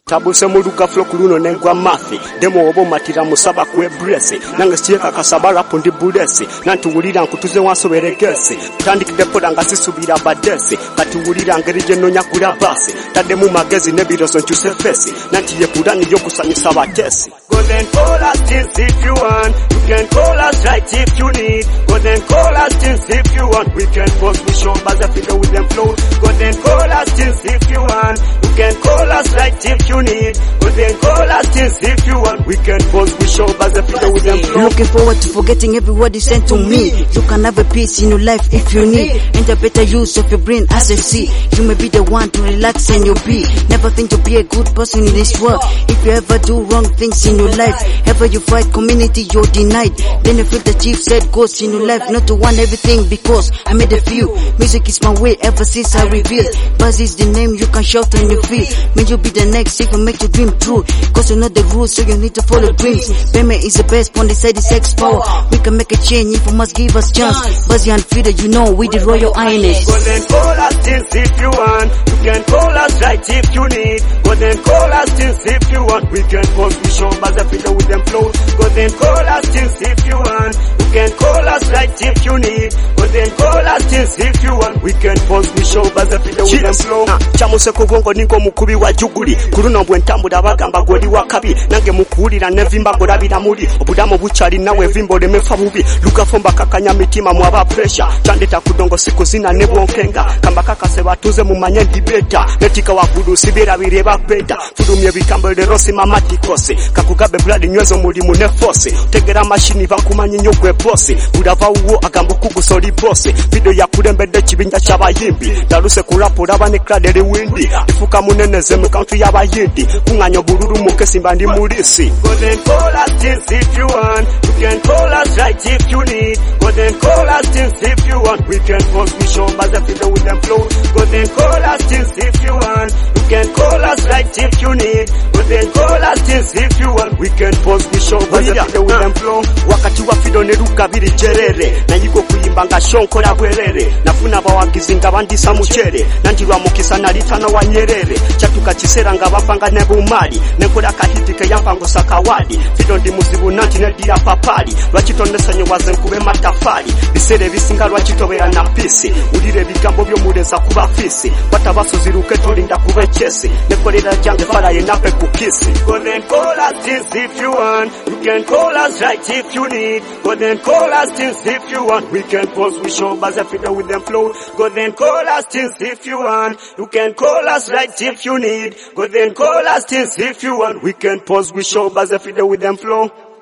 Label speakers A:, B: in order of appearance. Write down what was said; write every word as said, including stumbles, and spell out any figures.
A: Tabuse muruga flow kuluno nengwa mathi demo obo matira musaba kwe brese nange sieka kasabara pondi budese nantuwulira nkutuze wansoberegese tandikide poda nga sisubira badese katuwulira ngerije no nyakula base tade mu magezi nebiroso nchuse fesi nantiye pudani yo kusanyisa batesi. Go then call us things if you want, you can call us right if you need. Go then call us things if you want, we can post we show buzz a figure with them flow. Go then call us things if you want, you can call us right if you need. Go then call us things if you want, we can post we show buzz a figure with them flow.
B: Looking forward to forgetting every word you sent to me. You can have a peace in your life if you need, and a better use of your brain as I see. You may be the one to relax and you'll be. Never think to be a good person in this world. If you ever do wrong things in your life, ever you fight community, you're denied. Then you feel the chief said ghosts in your life, not to want everything because I made a few. Music is my way ever since I revealed. Buzz is the name you can shout on your feet. May you be the next if you make your dream true. Cause you know the rules, so you need to follow dreams. Payment is the best on the side is sex power. We can make a change if you must give us chance. Buzzy and Frida, you know we the Royal Highness.
A: Go then call us things if you want, you can call us right if you need. Go then call us things if you want, we can post we show buzz a figure with them flow. Go then call us things if you want, you can call us right if you need. Go then call us things if you want, we can post we show buzz a figure with them flow. Chamuse kubongo ningo mukubi wa juguli kuruno bwentambula bagamba goli wa kabi nange mukuulira nevimba golabira muli obudamu buchali nawe vimbo lemefa bubi lukafomba kakanya mitima mwaba pressure chandita kudongo siku zina nebwonkenga kamba kakase batuze mumanye ndibeta netika wakudu sibira bireba beta fudumye bikambo lerosi mamati kose kakugabe blood nywezo muri mune force tegera machine bakumanyi nyogwe boss budava uwo agambo kugusoli boss video yakulembedde kibinja kyabayimbi daluse kurapo labane kradere windi ifuka muneneze mu country yabayindi kunganyo bururu mukesimba ndi mulisi. Go then call us things if you want, you can call us right if you need. Go then call us things if you want, we can post we show buzz a figure with them flow. Go then call us things if you want, you can call us right if you need. Go then call us things if you want, we can post we show buzz a figure with them flow. Wakati wa fido neruka biri jerere na yiko kuyimba nga shonko la bwerere nafuna bawagizi nga bandisa muchere nanjirwa mukisa na litana wa Nyerere chatuka kisera nga bapanga ne bumali nekola kahitike yampango sakawadi fido ndi muzibu nanti ne dira papali lwakitondesanye waze nkube matafali bisere bisinga lwakitobera na pisi ulire bigambo byo muleza kuba fisi kwatabasoziruke tolinda kube chesi nekolera jange fara yenape kukisi. Go then call us things if you want, you can call us right if you need. Go then call us things if you want, we can post we show buzz a figure with them flow. Go then call us things if you want, you can call us right if you need. Go then call us things if you want, we can post we show buzz a figure with them flow.